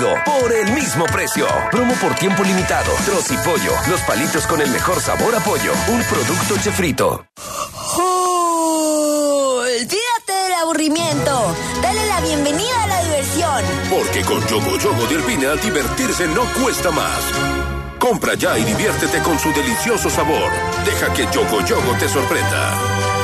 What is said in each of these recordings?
surtido por el mismo precio. Promo por tiempo limitado. Trocipollo, los palitos con el mejor sabor a pollo. Un producto Chefrito. Olvídate del aburrimiento. Dale la bienvenida a la diversión. Porque con Yogo Yogo de Alpina divertirse no cuesta más. Compra ya y diviértete con su delicioso sabor. Deja que Yogo Yogo te sorprenda.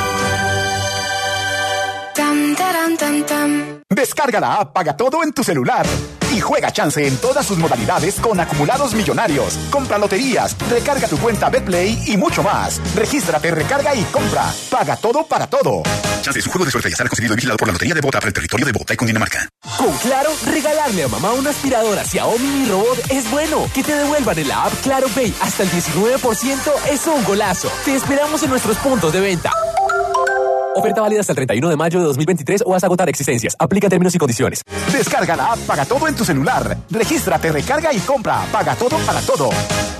Descarga la app Paga Todo en tu celular y juega chance en todas sus modalidades con acumulados millonarios. Compra loterías, recarga tu cuenta Betplay y mucho más. Regístrate, recarga y compra. Paga Todo para todo. Chance es un juego de suerte y azar concedido y vigilado por la Lotería de Bogotá para el territorio de Bogotá y Cundinamarca. Con Claro, regalarle a mamá una aspiradora Xiaomi Mi Robot es bueno. Que te devuelvan en la app Claro Pay hasta el 19% es un golazo. Te esperamos en nuestros puntos de venta. Oferta válida hasta el 31 de mayo de 2023 o hasta agotar existencias. Aplica términos y condiciones. Descarga la app Paga Todo en tu celular. Regístrate, recarga y compra. Paga Todo para todo.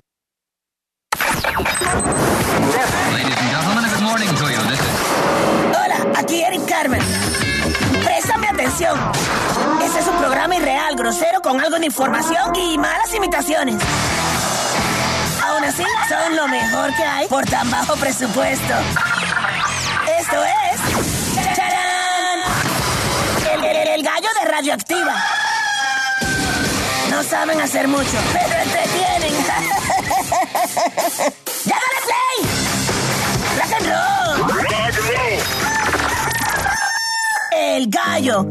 Hola, aquí Eric Carmen. Préstame atención. Este es un programa irreal, grosero, con algo de información y malas imitaciones. Aún así, son lo mejor que hay por tan bajo presupuesto. Esto es... ¡Charán! El gallo de Radioactiva. No saben hacer mucho, pero entretienen. ¡Ya dale play! ¡Rock and roll! El gallo.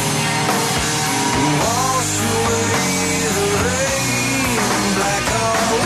Wash away the rain, black hole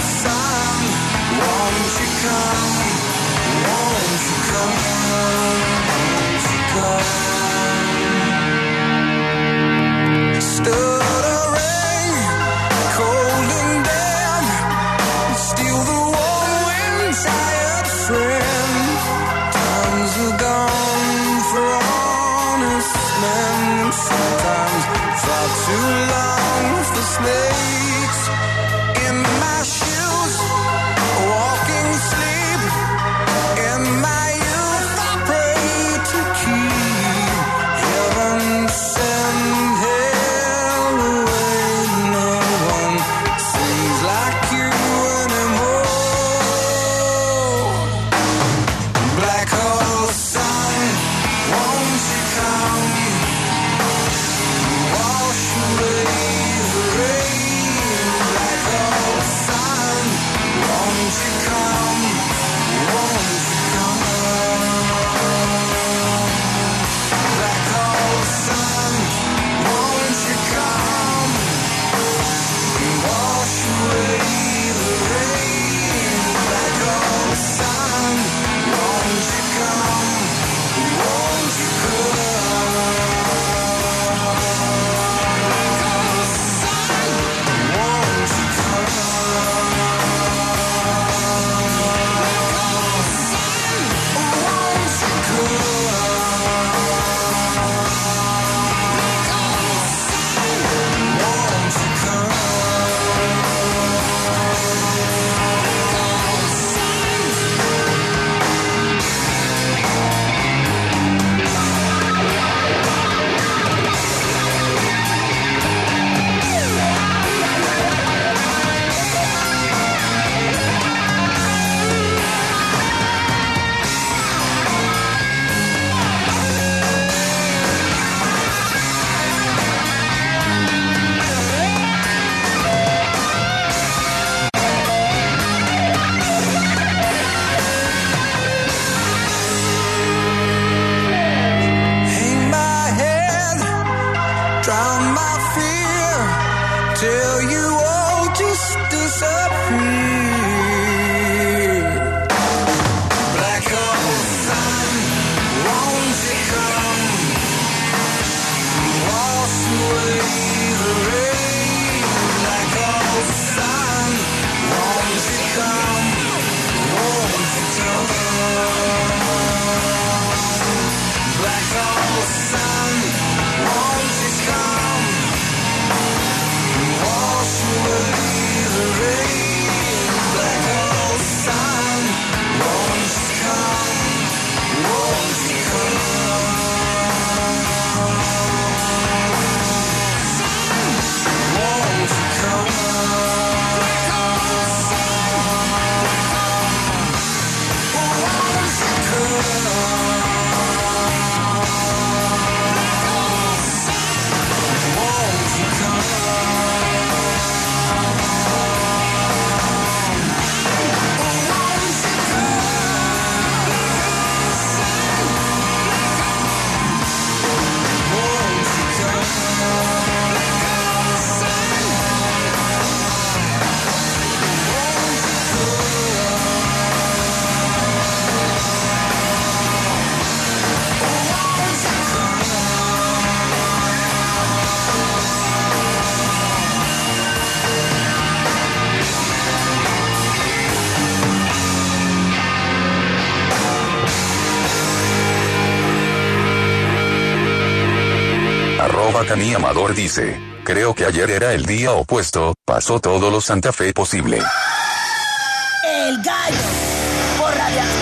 Cani Amador dice, creo que ayer era el día opuesto, pasó todo lo Santa Fe posible. El gallo, por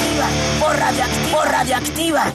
radioactiva.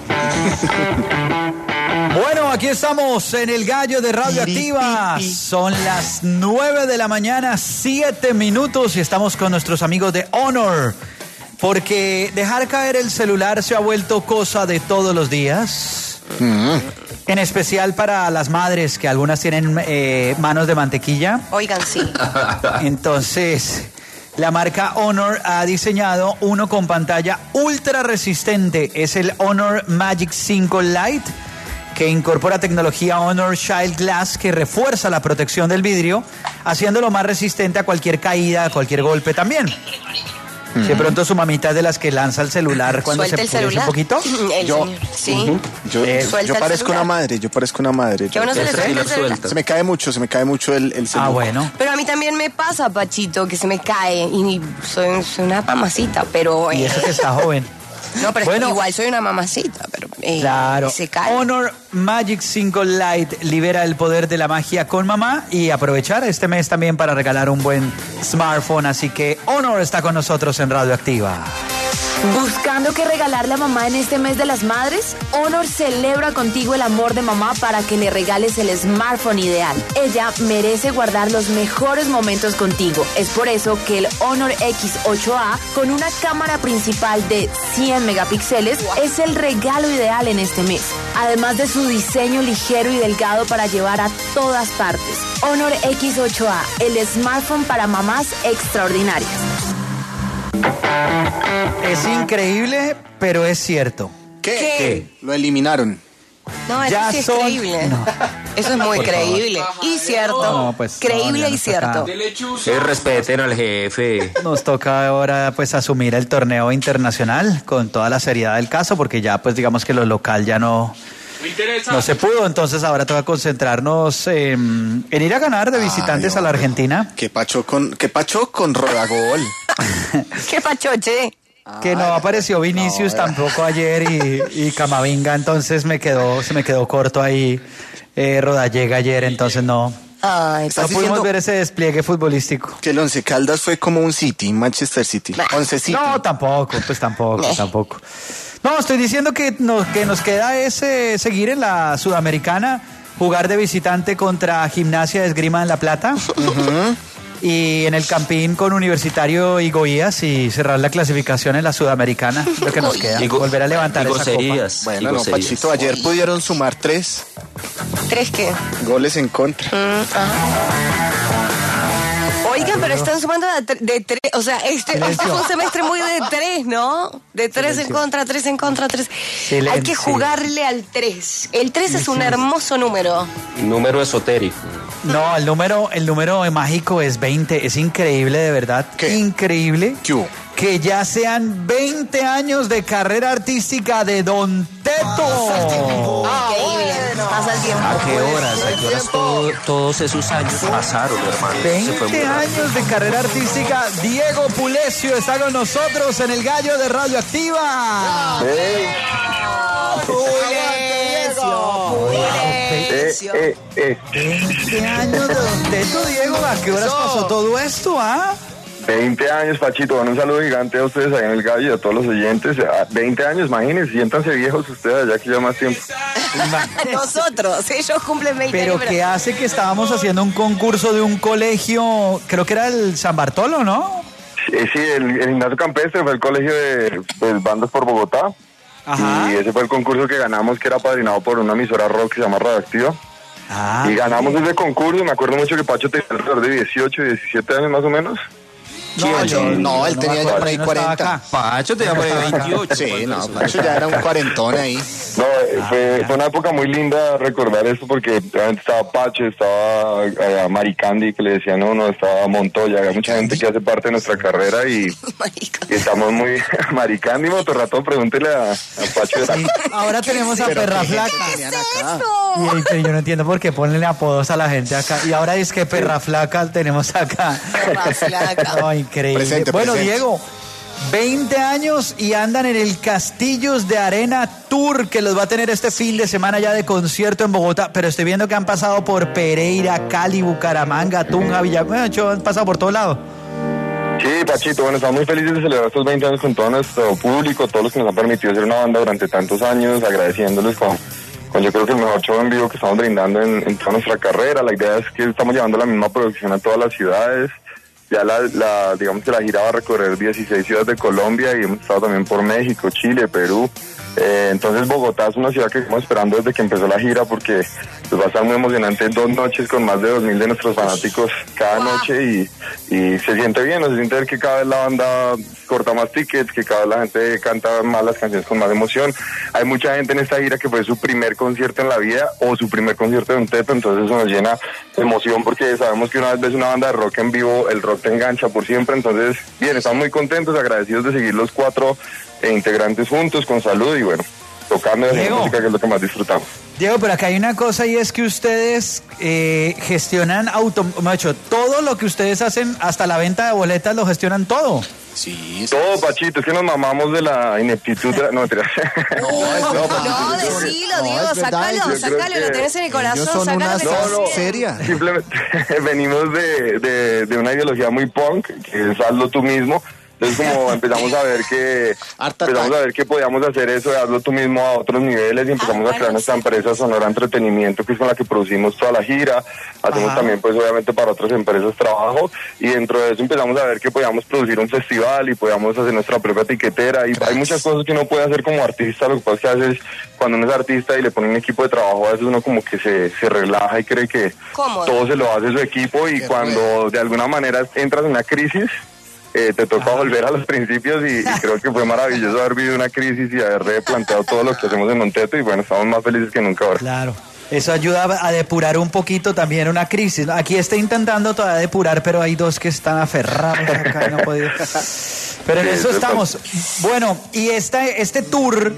Bueno, aquí estamos en el gallo de Radioactiva. Son las 9 de la mañana, 7 minutos y estamos con nuestros amigos de Honor. Porque dejar caer el celular se ha vuelto cosa de todos los días. En especial para las madres, que algunas tienen manos de mantequilla. Oigan, sí. Entonces, la marca Honor ha diseñado uno con pantalla ultra resistente. Es el Honor Magic 5 Lite, que incorpora tecnología Honor Shield Glass que refuerza la protección del vidrio, haciéndolo más resistente a cualquier caída, a cualquier golpe también. De pronto su mamita es de las que lanza el celular cuando ¿Suelta se el celular? un poquito. Sí. Yo parezco una madre, Que uno se le suelta el celular. Se me cae mucho el celular. Ah, bueno. Pero a mí también me pasa, Pachito, que se me cae y soy una mamacita, pero... Y eso que está joven. No, pero Bueno, igual soy una mamacita, pero claro. se cae. Honor Magic 5 Lite libera el poder de la magia con mamá y aprovechar este mes también para regalar un buen smartphone. Así que Honor está con nosotros en Radioactiva. ¿Buscando qué regalarle a mamá en este mes de las madres? Honor celebra contigo el amor de mamá para que le regales el smartphone ideal. Ella merece guardar los mejores momentos contigo. Es por eso que el Honor X8A, con una cámara principal de 100 megapíxeles, es el regalo ideal en este mes. Además de su diseño ligero y delgado para llevar a todas partes. Honor X8A, el smartphone para mamás extraordinarias. Es increíble, pero es cierto. ¿Qué? Lo eliminaron. No, eso Ya sí es son- creíble. No. Eso es muy creíble. Y cierto. No, pues, creíble no, ya y nos cierto. toca. Respeten al jefe. Nos toca ahora pues asumir el torneo internacional con toda la seriedad del caso, porque ya pues digamos que lo local ya no se pudo, entonces ahora toca concentrarnos en ir a ganar de visitantes a la Argentina. ¿Qué pacho con Rodagol? ¿Qué pachoche? Que no apareció Vinicius tampoco ayer y Camavinga, entonces se me quedó corto ahí Rodallega ayer, entonces no Ay, ¿Estás pudimos diciendo ver ese despliegue futbolístico. que el Once Caldas fue como un City, Manchester City? Once City. No, tampoco. No, estoy diciendo que nos queda es seguir en la Sudamericana, jugar de visitante contra Gimnasia de Esgrima en La Plata. Y en el Campín con Universitario y Goiás y cerrar la clasificación en la Sudamericana, lo que nos queda, volver a levantar esa copa. Bueno, no, Pachito, ayer pudieron sumar 3 ¿3 qué? goles en contra. Oigan, pero están sumando de 3. O sea, este fue un semestre muy de 3, ¿no? De 3 en contra, 3 en contra, 3. Silencio. Hay que jugarle al 3. El 3 es un hermoso número. Número esotérico. No, el número mágico es 20. Es increíble, de verdad. ¿Qué? Increíble. ¿Qué hubo? Que ya sean 20 años de carrera artística de Don Teto. Increíble. Pasa el tiempo. ¿A qué horas todos esos años pasaron, hermano? 20 años de carrera artística. Diego Pulecio está con nosotros en el Gallo de Radioactiva. Pulecio. 20 años de Don Teto, Diego. ¿A qué horas pasó todo esto, 20 años, Pachito. Bueno, un saludo gigante a ustedes ahí en el Gallo y a todos los oyentes. 20 años, imagínense, siéntanse viejos ustedes allá que ya más tiempo. Nosotros, ellos cumplen 20 Pero años. ¿qué hace que estábamos haciendo un concurso de un colegio? Creo que era el San Bartolo, ¿no? Sí, el Gimnasio Campestre fue el colegio de bandas por Bogotá. Ajá. Y ese fue el concurso que ganamos, que era padrinado por una emisora rock que se llama Radioactiva. Y ganamos ese concurso. Me acuerdo mucho que Pacho tenía alrededor de 18, 17 años más o menos. No, él tenía ya por ahí 40. Pacho tenía por ahí 28. Sí, no, Pacho ya era un cuarentón ahí. No, fue una época muy linda recordar esto porque realmente estaba Pacho, estaba Maricandi, que le decían no, estaba Montoya, había mucha gente que hace parte de nuestra carrera y estamos muy... Maricandi, Motorrato, pregúntele a Pacho. Sí, ahora tenemos a Perra Flaca. Y yo no entiendo por qué ponen apodos a la gente acá. Y ahora es que Perra Flaca tenemos acá. Perra Flaca. No, increíble. Presente. Diego, 20 años y andan en el Castillos de Arena Tour, que los va a tener este fin de semana ya de concierto en Bogotá. Pero estoy viendo que han pasado por Pereira, Cali, Bucaramanga, Tunja, Villavicencio, han pasado por todos lados. Sí, Pachito, bueno, estamos muy felices de celebrar estos 20 años con todo nuestro público, todos los que nos han permitido ser una banda durante tantos años, agradeciéndoles con yo creo que el mejor show en vivo que estamos brindando en toda nuestra carrera. La idea es que estamos llevando la misma producción a todas las ciudades. Ya digamos que la gira va a recorrer 16 ciudades de Colombia y hemos estado también por México, Chile, Perú. Entonces Bogotá es una ciudad que estamos esperando desde que empezó la gira porque pues, va a estar muy emocionante. 2 noches con más de 2,000 de nuestros fanáticos cada noche y se siente bien, se siente ver que cada vez la banda corta más tickets, que cada vez la gente canta más las canciones con más emoción. Hay mucha gente en esta gira que fue su primer concierto en la vida o su primer concierto de Don Teto, entonces eso nos llena de emoción porque sabemos que una vez ves una banda de rock en vivo, el rock te engancha por siempre. Entonces, bien, estamos muy contentos, agradecidos de seguir los 4 integrantes juntos, con salud y bueno, tocando la música que es lo que más disfrutamos. Diego, pero acá hay una cosa y es que ustedes gestionan todo lo que ustedes hacen, hasta la venta de boletas lo gestionan todo. Sí. Todo, Pachito, es que nos mamamos de la ineptitud de la... No, mentira. No, decilo, Diego, sacalo, lo tenés en el corazón, sacalo. ¿Seria? Simplemente venimos de una ideología muy punk, que es hazlo tú mismo. Entonces como empezamos a ver que podíamos hacer eso de hazlo tú mismo a otros niveles y empezamos a crear nuestra empresa Sonora Entretenimiento, que es con la que producimos toda la gira. Hacemos también pues obviamente para otras empresas trabajo y dentro de eso empezamos a ver que podíamos producir un festival y podíamos hacer nuestra propia tiquetera y hay muchas cosas que uno puede hacer como artista. Lo que pasa es que a veces cuando uno es artista y le pone un equipo de trabajo, a veces uno como que se relaja y cree que todo se lo hace su equipo y cuando de alguna manera entras en una crisis, te toca volver a los principios y creo que fue maravilloso haber vivido una crisis y haber replanteado todo lo que hacemos en Don Teto y bueno, estamos más felices que nunca ahora. Claro, eso ayuda a depurar un poquito también una crisis. Aquí estoy intentando todavía depurar, pero hay 2 que están aferrados acá y no he podido. Pero en eso estamos. Bueno, y este tour,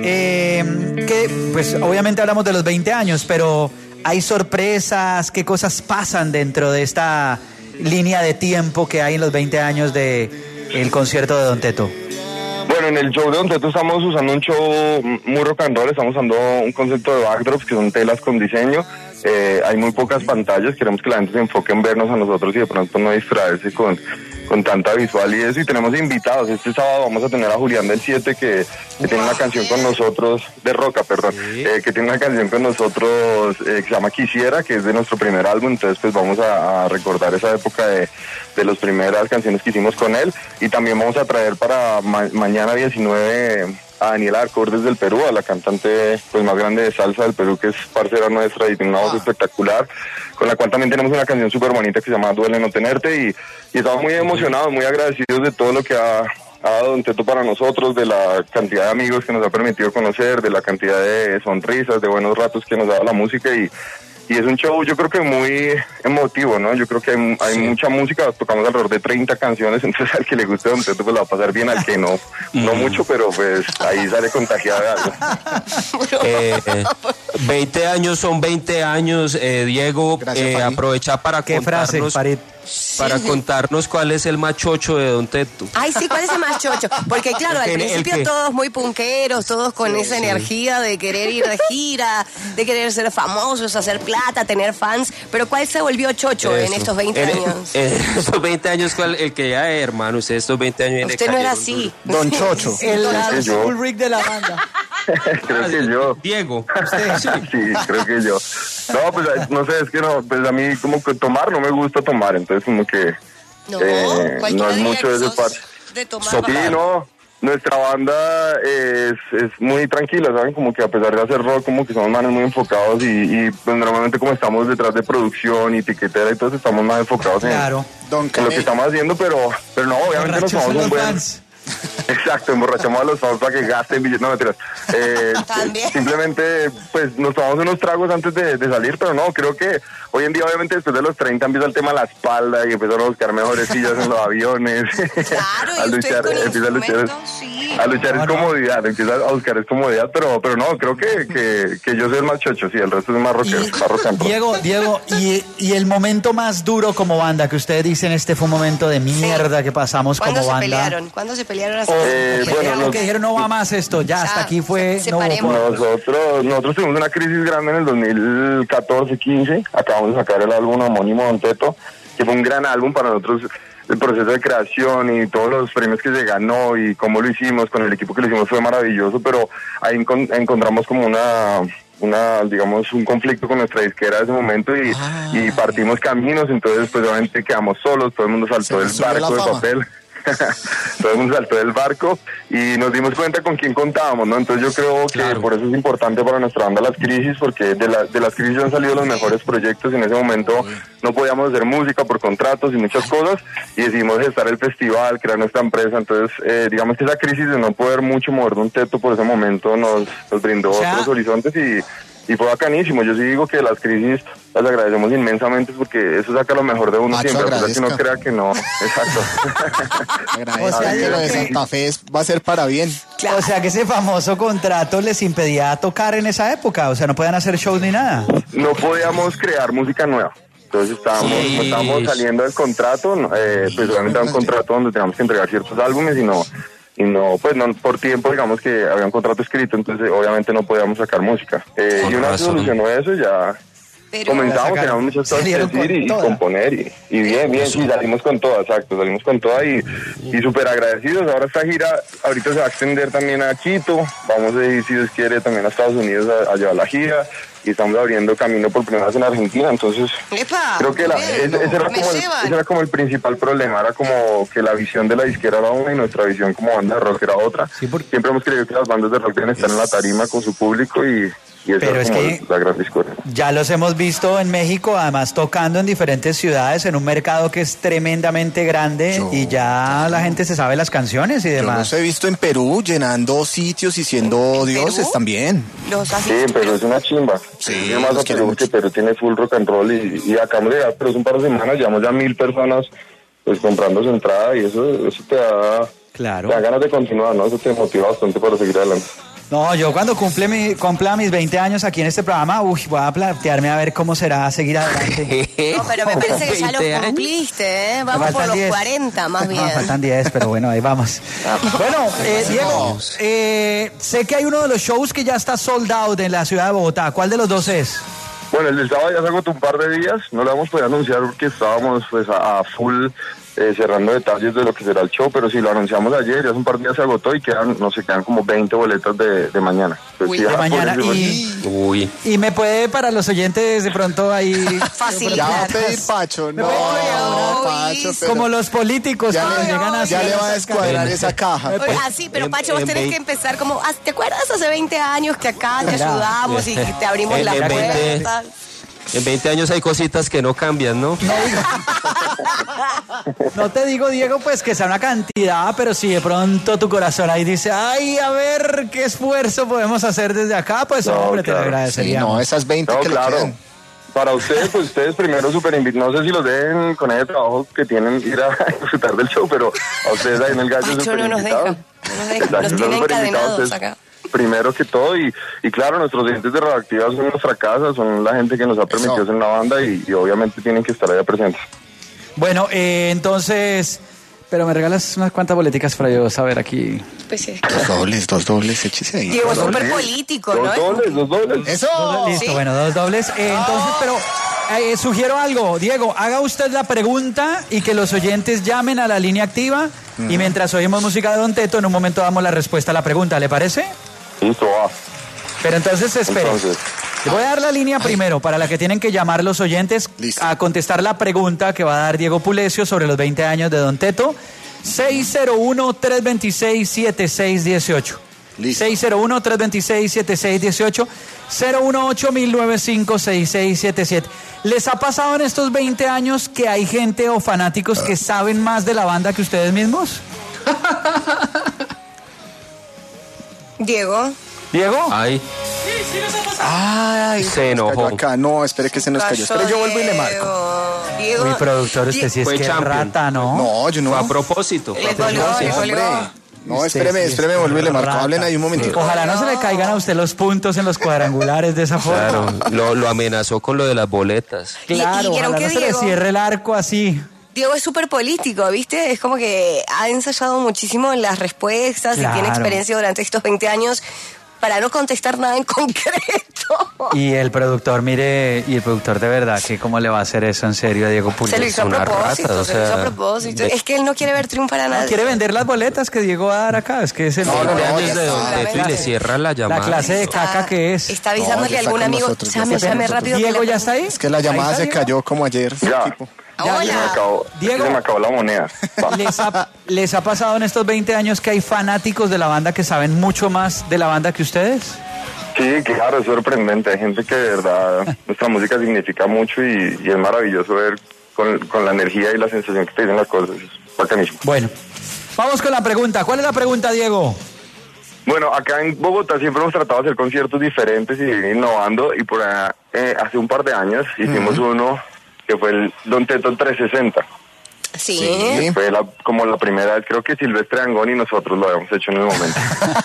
que pues obviamente hablamos de los 20 años, pero hay sorpresas, ¿qué cosas pasan dentro de esta línea de tiempo que hay en los 20 años de el concierto de Don Teto? Bueno, en el show de Don Teto estamos usando un show muy rock and roll, estamos usando un concepto de backdrops que son telas con diseño. Hay muy pocas pantallas, queremos que la gente se enfoque en vernos a nosotros y de pronto no distraerse con tanta visual y eso, y tenemos invitados. Este sábado vamos a tener a Julián del 7 que tiene una canción con nosotros, de Roca, perdón, que tiene una canción con nosotros que se llama Quisiera, que es de nuestro primer álbum, entonces pues vamos a recordar esa época de las primeras canciones que hicimos con él, y también vamos a traer para mañana 19 a Daniela Arcor desde el Perú, a la cantante pues más grande de salsa del Perú, que es parcera nuestra y tiene una voz espectacular, con la cual también tenemos una canción súper bonita que se llama Duele no tenerte, y estamos muy emocionados, muy agradecidos de todo lo que ha dado Don Teto para nosotros, de la cantidad de amigos que nos ha permitido conocer, de la cantidad de sonrisas, de buenos ratos que nos ha dado la música, y es un show, yo creo que muy emotivo, ¿no? Yo creo que hay mucha música, tocamos alrededor de 30 canciones, entonces al que le guste Don Teto pues la va a pasar bien, al que no mucho, pero pues ahí sale contagiado de algo. 20 años son 20 años, Diego, aprovecha para contarnos... Para contarnos cuál es el más chocho de Don Teto. Ay, sí, ¿cuál es el más chocho? Porque claro, al principio todos muy punqueros, todos con esa energía de querer ir de gira, de querer ser famosos, hacer plata, tener fans, pero ¿cuál se volvió chocho en estos 20 años? En estos 20 años, el que ya es, hermano, usted estos 20 años... Usted no era así. Don Chocho. El Full Rick de la banda. Creo que yo. Diego. Sí, creo que yo. No, pues no sé, es que no, pues a mí como que tomar no me gusta tomar, entonces como que no es mucho de ese parte. Sí, no, nuestra banda es muy tranquila, ¿saben? Como que a pesar de hacer rock, como que somos manes muy enfocados y pues normalmente como estamos detrás de producción y piquetera y todo, estamos más enfocados en lo que estamos haciendo, pero no, obviamente nos tomamos un buen... Exacto, emborrachamos a los fans para que gasten billetes, no mentiras. Simplemente, pues nos tomamos unos tragos antes de salir, pero no, creo que hoy en día, obviamente, después de los 30 empieza el tema de la espalda y empezaron a buscar mejores sillas en los aviones. Claro, a luchar es comodidad, empieza a buscar es comodidad, pero no, creo que yo soy el más chocho, sí, el resto es más rockero. Diego, y el momento más duro como banda que ustedes dicen, este fue un momento de mierda que pasamos como banda. ¿Cuándo se pelearon? Bueno, que dijeron no va más esto, ya hasta aquí fue. Nosotros tuvimos una crisis grande en el 2014-15, acabamos de sacar el álbum homónimo Don Teto, que fue un gran álbum para nosotros. El proceso de creación y todos los premios que se ganó y cómo lo hicimos, con el equipo que lo hicimos fue maravilloso, pero ahí encontramos como digamos, un conflicto con nuestra disquera en ese momento y partimos caminos, entonces pues obviamente quedamos solos, todo el mundo saltó del barco de papel. Todo el mundo saltó del barco y nos dimos cuenta con quién contábamos, ¿no? Entonces yo creo que por eso es importante para nuestra banda las crisis, porque de las crisis han salido los mejores proyectos. En ese momento no podíamos hacer música por contratos y muchas cosas y decidimos gestar el festival, crear nuestra empresa. Entonces digamos que esa crisis de no poder mucho mover un teto por ese momento nos brindó otros horizontes y fue bacanísimo. Yo sí digo que las crisis las agradecemos inmensamente porque eso saca lo mejor de uno siempre, a pesar que no crea que no. Exacto. Agradezca que lo de Santa Fe va a ser para bien. Claro. O sea que ese famoso contrato les impedía tocar en esa época, o sea, no podían hacer shows ni nada. No podíamos crear música nueva. Entonces estábamos saliendo del contrato, pues obviamente era un contrato donde teníamos que entregar ciertos álbumes y no, por tiempo, digamos que había un contrato escrito, entonces obviamente no podíamos sacar música. Y una vez se solucionó eso, ya comenzamos, teníamos muchas cosas que decir y componer, y bien, sí, salimos con toda y súper agradecidos. Ahora esta gira, ahorita se va a extender también a Quito, vamos a ir, si Dios quiere, también a Estados Unidos a llevar la gira, y estamos abriendo camino por primera vez en Argentina, entonces creo que ese era como el principal problema, era como que la visión de la disquera era una y nuestra visión como banda de rock era otra. Siempre hemos creído que las bandas de rock deben estar en la tarima con su público y pero es que la gran discordia. Ya los hemos visto en México, además tocando en diferentes ciudades, en un mercado que es tremendamente grande y ya la gente se sabe las canciones y demás. Yo los he visto en Perú llenando sitios y siendo dioses también. Sí, en Perú es una chimba. Sí, más a Perú porque Perú tiene full rock and roll y acabamos de llegar, pero es un par de semanas, llevamos ya 1,000 personas pues comprando su entrada y eso te da ganas de continuar, ¿no? Eso te motiva bastante para seguir adelante. No, yo cuando cumpla mis 20 años aquí en este programa, voy a plantearme a ver cómo será seguir adelante. No, pero me parece que ya lo cumpliste, ¿eh? Vamos por los 10. 40 más bien. No, faltan 10, pero bueno, ahí vamos. Bueno, Diego, sé que hay uno de los shows que ya está sold out en la ciudad de Bogotá. ¿Cuál de los dos es? Bueno, el del sábado ya se agotó un par de días, no lo hemos podido anunciar porque estábamos pues a full cerrando detalles de lo que será el show, pero sí lo anunciamos ayer, ya hace un par de días se agotó y quedan como 20 boletas de mañana. Uy, de mañana y me puede para los oyentes de pronto ahí fácil. Ya va a pedir Pacho, no, Pacho, como los políticos cuando llegan así. Ya le va a descuadrar esa caja. Así, pero Pacho, vos tenés que empezar como, ¿te acuerdas hace 20 años que acá te ayudamos y que te abrimos las puertas? En 20 años hay cositas que no cambian, ¿no? No te digo, Diego, pues que sea una cantidad, pero si de pronto tu corazón ahí dice, ay, a ver qué esfuerzo podemos hacer desde acá, pues hombre, te lo agradecería. Sí, no, esas 20 que le quedan. Para ustedes, pues ustedes primero súper invitados. No sé si los dejen con ese trabajo que tienen, ir a disfrutar del show, pero a ustedes ahí en el Gallo súper no nos invitados. Nos tienen encadenados acá. Primero que todo, y claro, nuestros oyentes de Radioactiva son nuestra casa, son la gente que nos ha permitido hacer una banda y obviamente tienen que estar allá presentes. Bueno, entonces... Pero me regalas unas cuantas boleticas para yo saber aquí. Pues sí. Dos dobles, échese ahí. Diego es súper político, ¿no? Dos dobles. ¡Eso! Listo, Sí. bueno, 2 dobles. Entonces, pero sugiero algo. Diego, haga usted la pregunta y que los oyentes llamen a la línea activa. Y mientras oímos música de Don Teto, en un momento damos la respuesta a la pregunta. ¿Le parece? Listo, va. Pero entonces, espere. Entonces. Le voy a dar la línea primero para la que tienen que llamar los oyentes a contestar la pregunta que va a dar Diego Pulecio sobre los 20 años de Don Teto. 601-326-7618. 601-326-7618. 018-1095-6677. ¿Les ha pasado en estos 20 años que hay gente o fanáticos que saben más de la banda que ustedes mismos? Diego. ¿Diego? Ay, Ay, se enojó. acá. No, espere que se nos cayó. Espere, yo vuelvo y le marco. Diego. Mi productor, usted sí es Fue que champion. rata, ¿no? No, yo no. Fue a propósito. Le colgó. No, espéreme, vuelvo y le marco. Hablen ahí un momentito. Ojalá no se le caigan a usted los puntos en los cuadrangulares de esa forma. Claro, lo amenazó con lo de las boletas. Claro, ¿Y vieron ojalá que no se le Diego? cierre el arco así. Diego es súper político, ¿viste? Es como que ha ensayado muchísimo en las respuestas Claro. y tiene experiencia durante estos 20 años para no contestar nada en concreto. Y el productor, mire, y el productor de verdad, que cómo le va a hacer eso en serio a Diego Pulecio. Se lo hizo a propósito, se lo hizo a propósito. Es que él no quiere ver triunfar a nadie. Quiere vender las boletas que Diego va a dar acá, es que es el... No, años de Don Teto y le cierra la llamada. La clase de caca que es. Está avisándole a algún amigo. Llame rápido. Diego, ¿ya está ahí? Es que la llamada se cayó como ayer. Ya. Tipo. Diego, Se me acabó la moneda. Va. ¿Les ha pasado en estos 20 años que hay fanáticos de la banda que saben mucho más de la banda que ustedes? Sí, claro, es sorprendente. Hay gente que de verdad nuestra música significa mucho y es maravilloso ver con la energía y la sensación que te dicen las cosas. Es bacanísimo. Bueno, vamos con la pregunta. ¿Cuál es la pregunta, Diego? Bueno, acá en Bogotá siempre hemos tratado de hacer conciertos diferentes y ir innovando y por allá, hace un par de años hicimos uno que fue el Don Teto 360. Sí. Fue como la primera vez, creo que Silvestre Dangond y nosotros lo habíamos hecho en el momento.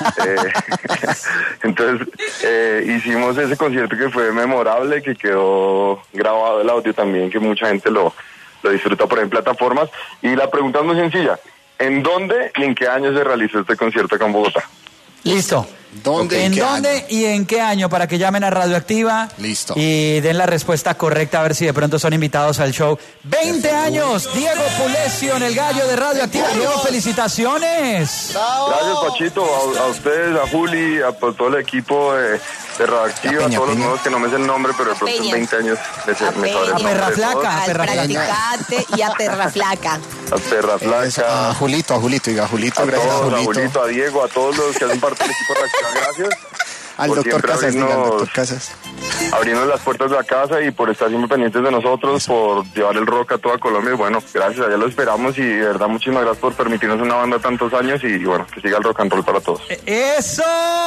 Entonces hicimos ese concierto que fue memorable, que quedó grabado el audio también, que mucha gente lo disfruta por ahí en plataformas. Y la pregunta es muy sencilla: ¿en dónde y en qué año se realizó este concierto acá en Bogotá? Listo. ¿Dónde? ¿En dónde y en qué año? Para que llamen a Radioactiva. Listo. Y den la respuesta correcta, a ver si de pronto son invitados al show. 20 años, Diego Pulecio en el Gallo de Radioactiva. Diego, felicitaciones. Gracias, Pachito, a ustedes, a Juli, a todo el equipo de Radioactiva, a todos los nuevos que no me sé el nombre, pero de pronto en 20 años me sabré el nombre Perra de todos. Flaca, Al Practicate y a Perra Flaca. A Perra Flaca. A Julito, diga Julito, A gracias todos, a a Julito. Julito, a Diego, a todos los que hacen parte del equipo de Reactiva, gracias. Al por doctor siempre Casas, diga al doctor Casas. abrirnos las puertas de la casa y por estar siempre pendientes de nosotros, por llevar el rock a toda Colombia. Y bueno, gracias, allá lo esperamos y de verdad muchísimas gracias por permitirnos una banda tantos años y bueno, que siga el rock and roll para todos. ¡Eso!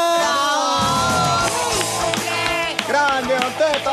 ¡Grande, Don Teto!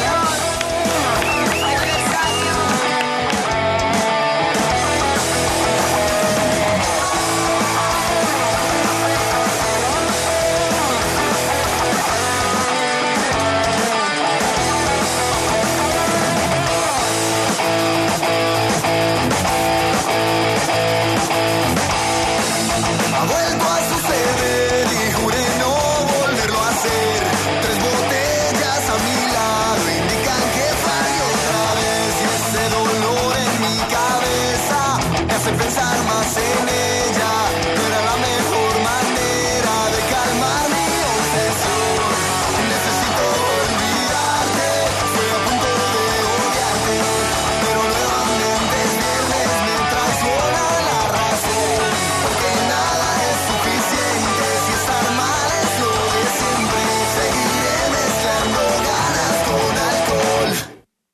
Ha vuelto a suceder y juré no volverlo a hacer. 3 botellas a mi lado indican que falló otra vez. Y ese dolor en mi cabeza me hace pensar más en ella. No era la mejor manera de calmar mi obsesión. Necesito olvidarte, estoy a punto de odiarte, pero nuevamente es viernes, me traiciona la razón. Porque nada es suficiente si estar mal es lo de siempre. Seguiré mezclando ganas con alcohol.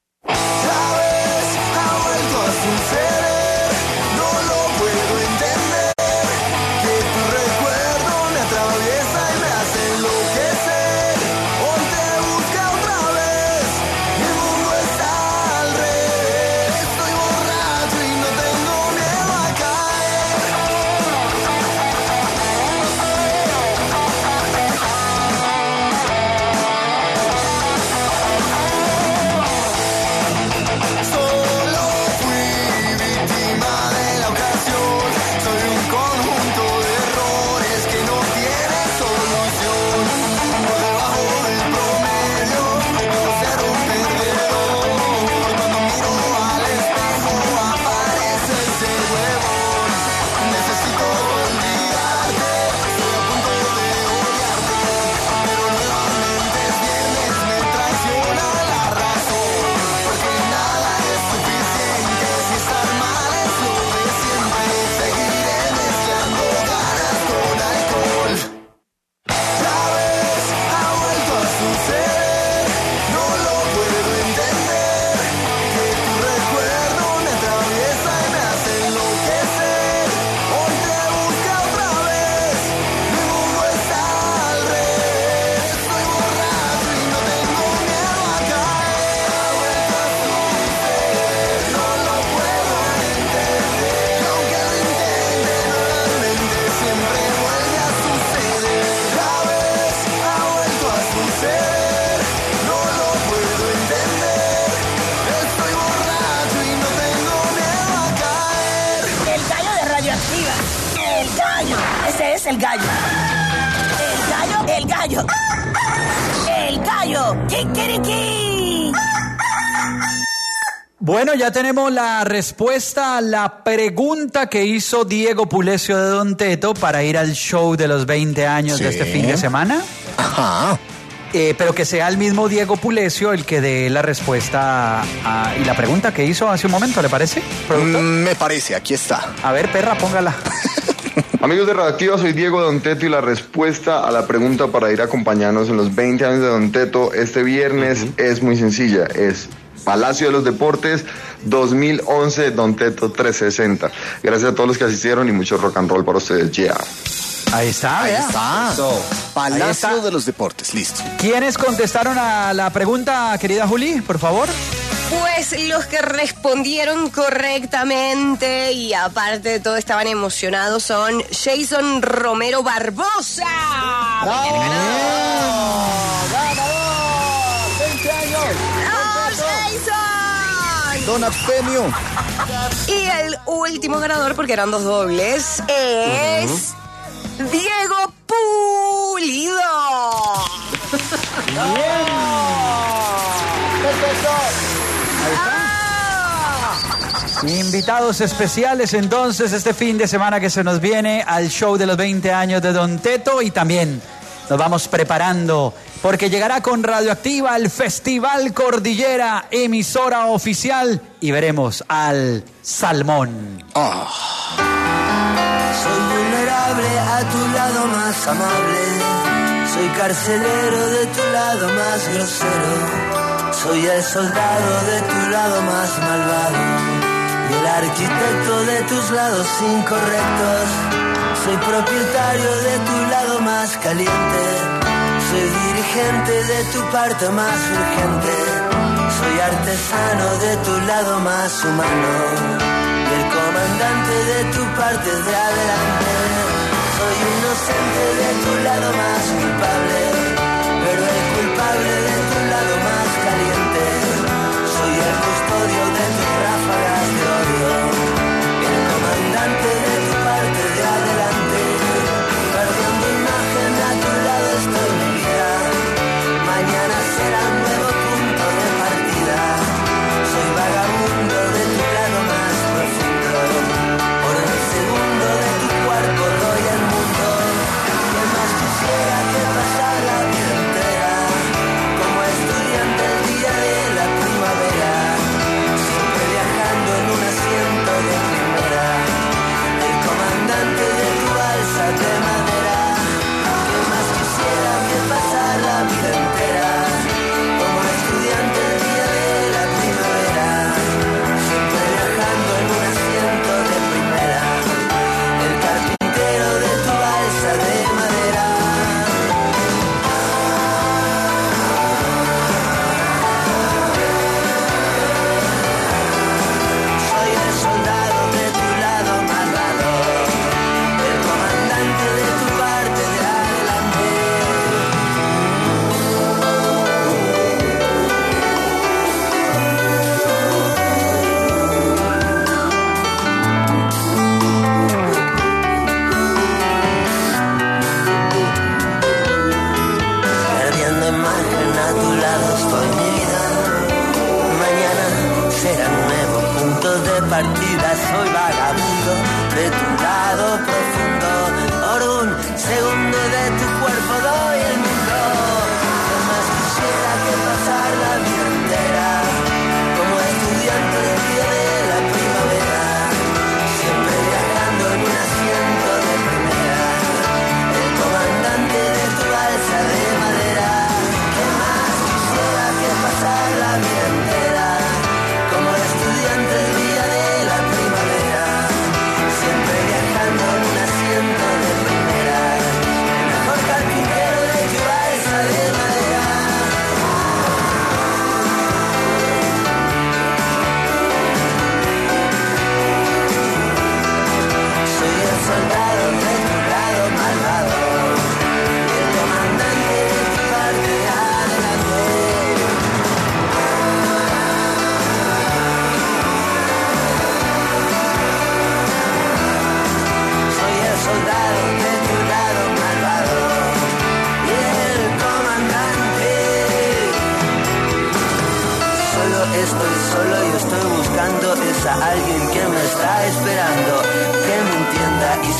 La vez ha vuelto a suceder, no lo puedo entender. arriba. El gallo. Ese es el gallo. El gallo. El gallo. ¡Kikiriki! Bueno, ya tenemos la respuesta a la pregunta que hizo Diego Pulecio de Don Teto para ir al show de los 20 años de este fin de semana. Ajá. Pero que sea el mismo Diego Pulecio el que dé la respuesta y la pregunta que hizo hace un momento, ¿le parece? Me parece, aquí está. A ver, perra, póngala. Amigos de Radioactiva, soy Diego Don Teto y la respuesta a la pregunta para ir a acompañarnos en los 20 años de Don Teto este viernes es muy sencilla, es Palacio de los Deportes 2011 Don Teto 360. Gracias a todos los que asistieron y mucho rock and roll para ustedes. Yeah. Ahí está. Palacio de los Deportes, listo. ¿Quiénes contestaron a la pregunta, querida Juli, por favor? Pues los que respondieron correctamente y aparte de todo estaban emocionados son Jason Romero Barbosa. ¡Bravo! ¡Ganador! ¡20 años! ¡Jason! Don Abstemio. Y el último ganador, porque eran dos dobles, es Diego Pulido. Invitados especiales entonces este fin de semana que se nos viene al show de los 20 años de Don Teto y también nos vamos preparando porque llegará con Radioactiva el Festival Cordillera, emisora oficial y veremos al Salmón. Soy vulnerable a tu lado más amable, soy carcelero de tu lado más grosero, soy el soldado de tu lado más malvado. Y el arquitecto de tus lados incorrectos, soy propietario de tu lado más caliente, soy dirigente de tu parte más urgente, soy artesano de tu lado más humano y el comandante de tu parte de adelante, soy inocente de tu lado más culpable, pero el culpable de tu lado más caliente, soy el custodio de tus ráfagas de odio, el comandante de tu parte de adelante, perdiendo imagen a tu lado estoy mi vida, mañana será un nuevo punto de partida, soy vagabundo de tu lado más profundo, por el segundo de tu cuerpo doy el mundo, que más quisiera que pasar la vida entera, como estudiante el día de la primavera, siempre viajando en un asiento de primera, el comandante de tu balsa de madera, que más quisiera que pasar la vida entera, como estudiante el día de la primavera, siempre viajando en un asiento de primera, el carpintero de tu balsa de madera. Soy el soldado de tu lado malvado, el comandante de tu parte de adelante. Perdiendo imagen a tu lado estoy mi vida, mañana será un nuevo punto de partida, soy vagabundo de tu lado profundo, por un segundo de tu cuerpo doy el mundo, que más quisiera que pasar la vida entera, como estudiante del día de la primavera, siempre viajando en un asiento de primera, el comandante de tu balsa de madera, que más quisiera que pasar la vida entera, como estudiante del día de la primavera, siempre viajando en un asiento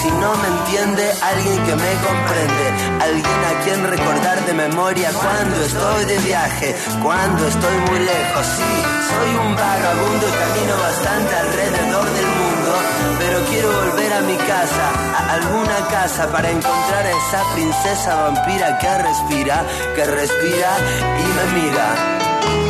si no me entiende, alguien que me comprende, alguien a quien recordar de memoria cuando estoy de viaje, cuando estoy muy lejos. Sí, soy un vagabundo y camino bastante alrededor del mundo, pero quiero volver a mi casa, a alguna casa, para encontrar a esa princesa vampira que respira y me mira.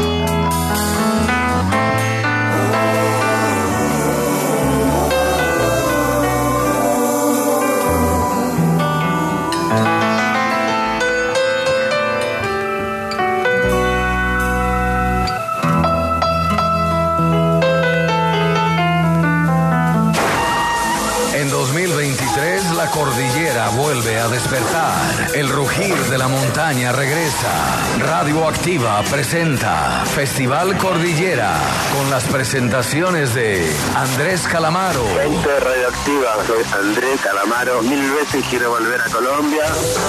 La cordillera vuelve a despertar. El rugir de la montaña regresa. Radioactiva presenta Festival Cordillera con las presentaciones de Andrés Calamaro. Gente de Radioactiva, soy Andrés Calamaro. 1000 veces quiero volver a Colombia.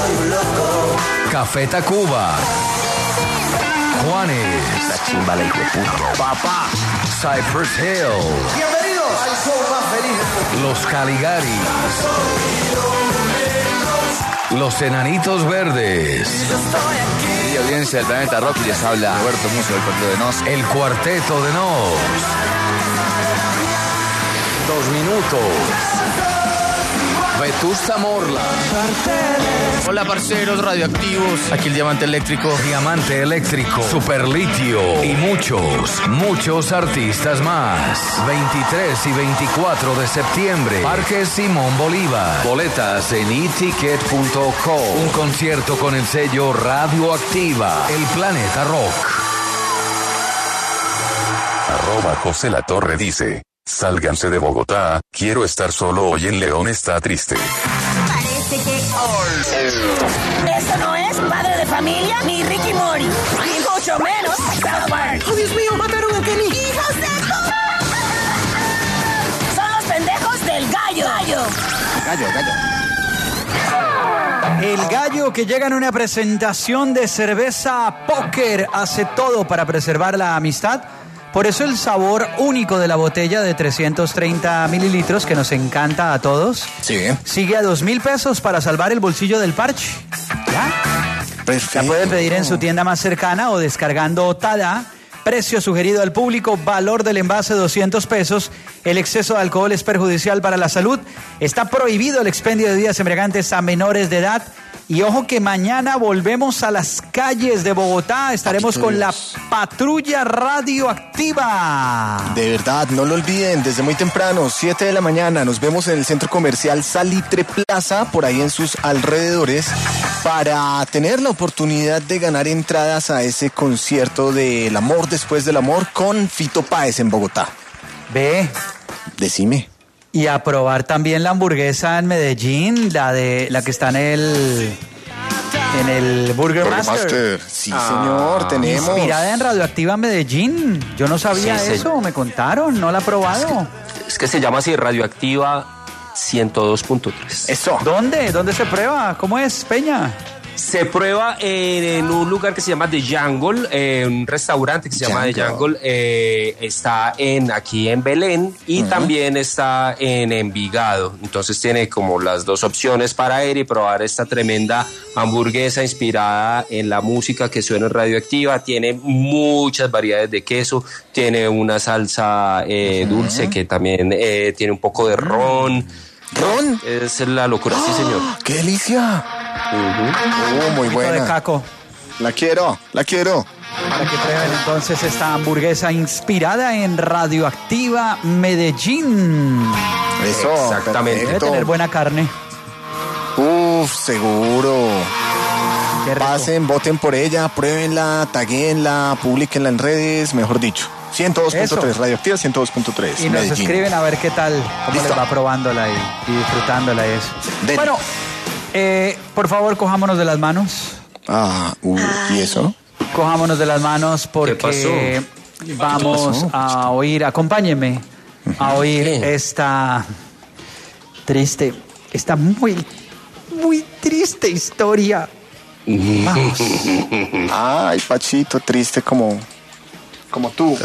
Café Tacuba. Juanes. La chimba, la hijo de puta. Papá. Cypress Hill. Bienvenidos al show más feliz. Los Caligaris. Los Enanitos Verdes. Y audiencia del Planeta Rock, les habla Roberto Musso del Cuarteto de Nos. El Cuarteto de Nos. 2 minutos. Vetusta Morla. Hola parceros radioactivos, aquí el Diamante Eléctrico. Diamante Eléctrico, Superlitio y muchos artistas más. 23 y 24 de septiembre, Parque Simón Bolívar. Boletas en eticket.co. Un concierto con el sello Radioactiva, el Planeta Rock. @José La Torre dice: sálganse de Bogotá, quiero estar solo hoy en León está triste. Parece que eso no es Padre de Familia ni Ricky Mori, ni mucho menos South Park. ¡Oh, Dios mío, mataron a Kenny! ¡Hijos de puta! Son los pendejos del gallo. El gallo que llega en una presentación de cerveza Póker hace todo para preservar la amistad. Por eso el sabor único de la botella de 330 mililitros que nos encanta a todos. Sí. Sigue a 2,000 pesos para salvar el bolsillo del parche. ¿Ya? Perfecto. La pueden pedir en su tienda más cercana o descargando Tada. Precio sugerido al público, valor del envase 200 pesos. El exceso de alcohol es perjudicial para la salud. Está prohibido el expendio de bebidas embriagantes a menores de edad. Y ojo que mañana volvemos a las calles de Bogotá. Estaremos con la patrulla radioactiva. De verdad, no lo olviden, desde muy temprano, 7 de la mañana, nos vemos en el centro comercial Salitre Plaza, por ahí en sus alrededores, para tener la oportunidad de ganar entradas a ese concierto del amor después del amor con Fito Páez en Bogotá. Ve. Decime. Y a probar también la hamburguesa en Medellín, la que está en el Burger Master. Sí, señor, tenemos. Inspirada en Radioactiva Medellín. Yo no sabía eso, me contaron, no la he probado. Es que se llama así, Radioactiva 102.3. Eso. ¿Dónde? ¿Dónde se prueba? ¿Cómo es, Peña? Se prueba en un lugar que se llama The Jungle, un restaurante que se llama The Jungle, está aquí en Belén y también está en Envigado. Entonces tiene como las dos opciones para ir y probar esta tremenda hamburguesa inspirada en la música que suena en Radioactiva. Tiene muchas variedades de queso, tiene una salsa dulce que también tiene un poco de ron. ¿Ron? Es la locura, sí señor. ¡Qué delicia! Muy buena. De caco. La quiero. Para que prueben entonces esta hamburguesa inspirada en Radioactiva Medellín. Eso, exactamente. Debe tener buena carne. Seguro. Pasen, voten por ella, pruébenla, taguenla, publíquenla en redes, mejor dicho. 102.3, Radioactiva 102.3. Y nos escriben a ver qué tal, cómo les va probándola y disfrutándola y eso. Bueno, por favor, cojámonos de las manos. ¿Y eso? Cojámonos de las manos porque vamos a oír, acompáñenme a oír esta muy triste historia. Vamos. Ay, Pachito, triste como tú.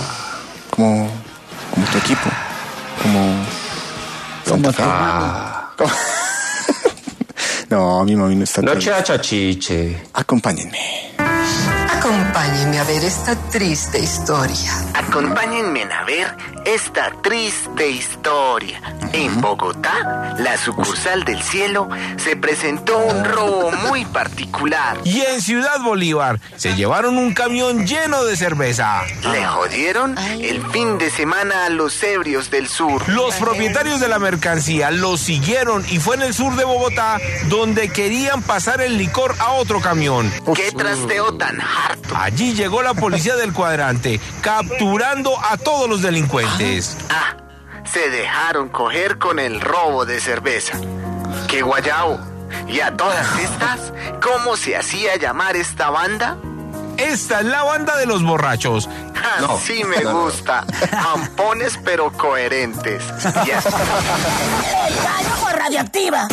Como tu equipo. Como tu No, mi mami no está tan... Noche a chachiche. Acompáñenme. Acompáñenme a ver esta triste historia. Acompáñenme a ver esta triste historia. En Bogotá, la sucursal del cielo, se presentó un robo muy particular. Y en Ciudad Bolívar se llevaron un camión lleno de cerveza. Le jodieron el fin de semana a los ebrios del sur. Los propietarios de la mercancía los siguieron y fue en el sur de Bogotá donde querían pasar el licor a otro camión. ¡Qué trasteo tan harto! Allí llegó la policía del cuadrante, capturando a todos los delincuentes. Se dejaron coger con el robo de cerveza. ¡Qué guayabo! ¿Y a todas estas, cómo se hacía llamar esta banda? Esta es la banda de los borrachos. Sí me gusta. Ampones pero coherentes. Yes. El gallo con Radioactiva.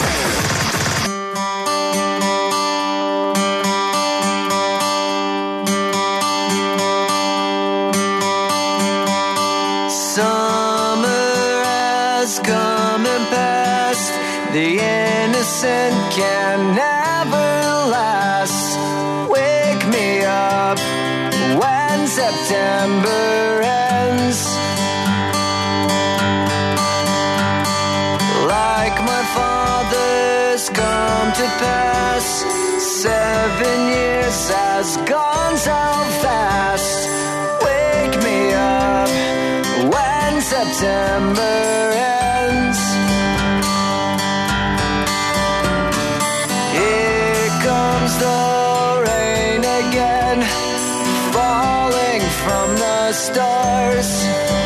Summer has come and passed. The innocent can never last. Wake me up when September ends. Like my father's come to pass. 7 years has gone so fast. Wake me up when September ends. Here comes the rain again, falling from the stars,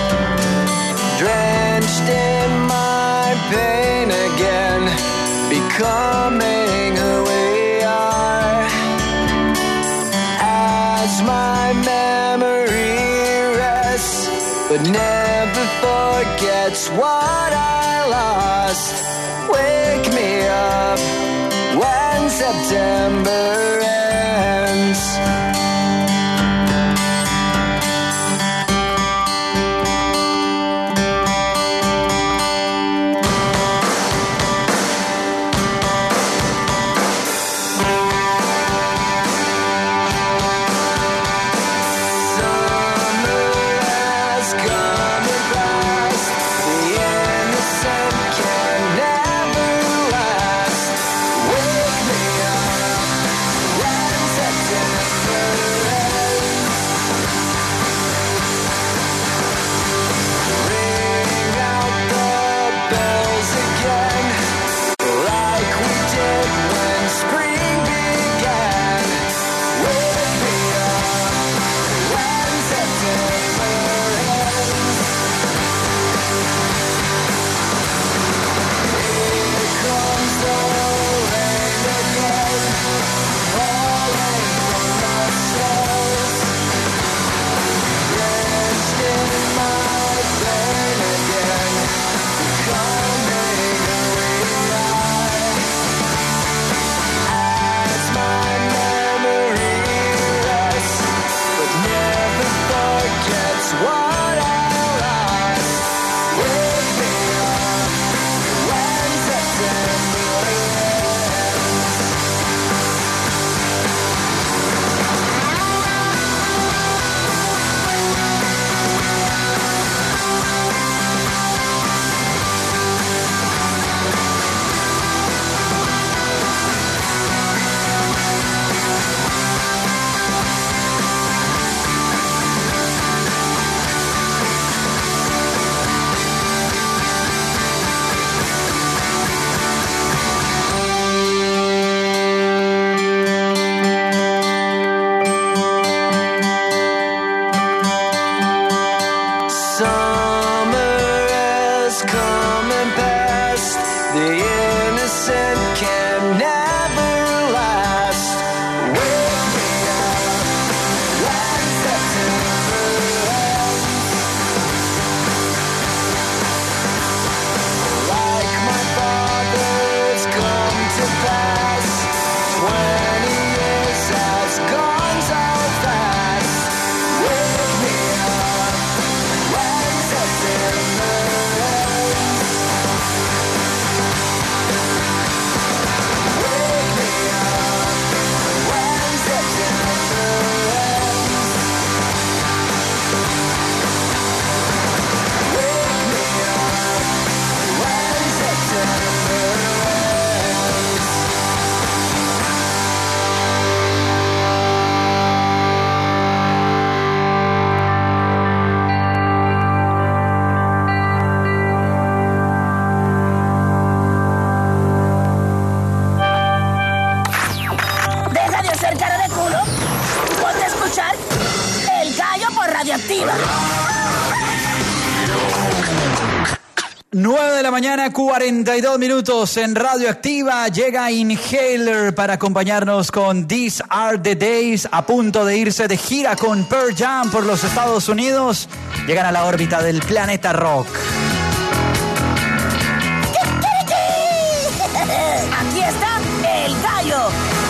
drenched in my pain again, becoming who we are. As my memory rests, but never forgets what I lost. Wake me up when September ends. 9 de la mañana, 42 minutos en Radioactiva. Llega Inhaler para acompañarnos con These Are the Days, a punto de irse de gira con Pearl Jam por los Estados Unidos. Llegan a la órbita del planeta rock. Aquí está el gallo.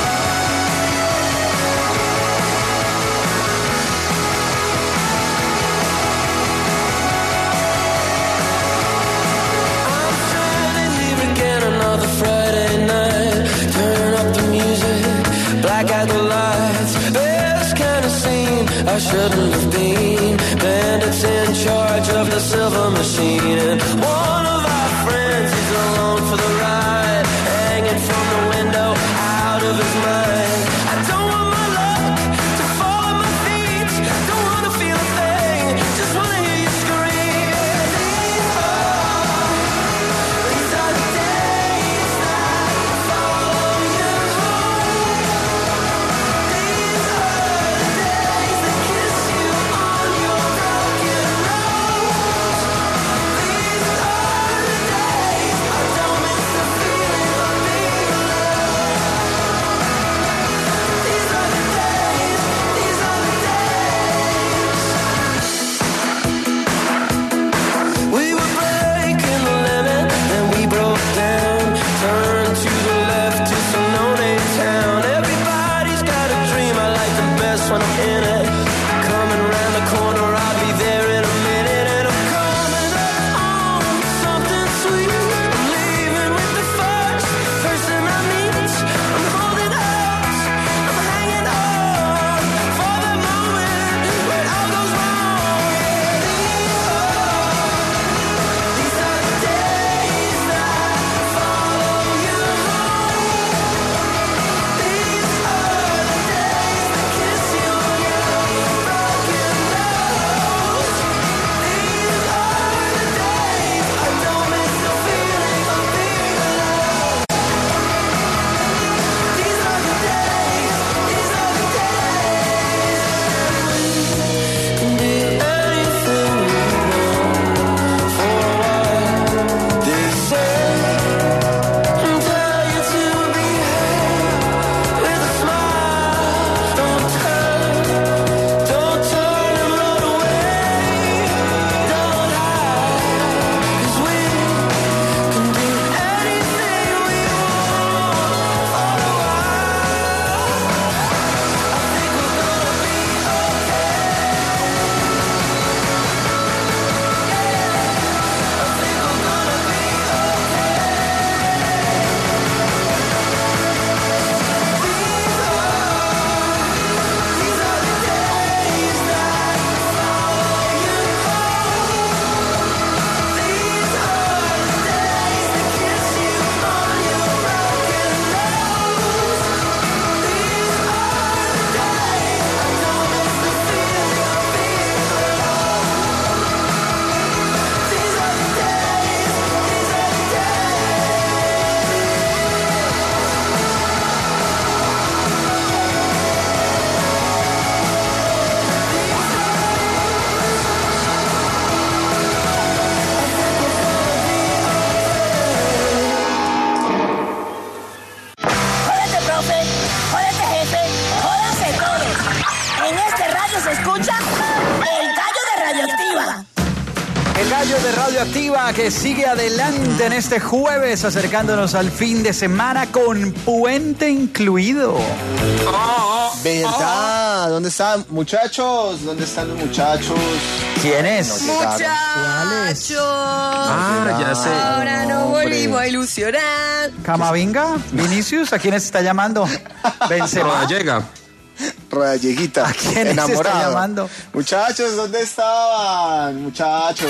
Another Friday night, turn up the music, black out the lights. This kind of scene I shouldn't have been. Bandits in charge of the silver machine, and one of our friends is alone for the ride, hanging from the window, out of his mind. I don't want my luck to fall on my feet, don't want to feel a thing, just want to hear you scream. These are the days that follow you home. These are the days that kiss you on your broken nose. These are the days I don't miss the feeling of being alone. These are the days, these are the days. We were breaking the limit, then we broke down. Turned to the left to some no-name town. Everybody's got a dream, I like the best when I'm in it. Coming around the corner, I'll be there in a minute. And I'm coming up on something sweet. I'm leaving with the first person I meet. I'm holding out, I'm hanging on for the moment when all goes wrong. These are the days that follow you home. These are the days that kiss you on your broken nose. These are the days I don't miss the feeling of being alone. These are the days, these are the days. Can do anything we want for a while. They say and tell you to behave with a smile. Don't turn and run away. Don't hide, 'cause we can do anything we want for a while. I think we're gonna be okay. I think we're gonna be These are the days that follow you home. These are the days that kiss you on your broken nose. These are the days I don't miss the feeling of being alone. These are the days, these are the Jódete, profe. Jódete, jefe. Jódanse todos. En este radio se escucha el gallo de Radioactiva. El gallo de Radioactiva que sigue adelante en este jueves, acercándonos al fin de semana con puente incluido. ¿Verdad? ¿Dónde están, muchachos? ¿Dónde están los muchachos? ¿Quiénes? Muchachos. Ya sé. Ahora nos volvimos a ilusionar. Camavinga, Vinicius, ¿a quiénes está llamando? Benzema. Llega. Radalleguita. ¿A quiénes está llamando? Muchachos, ¿dónde estaban? Muchachos.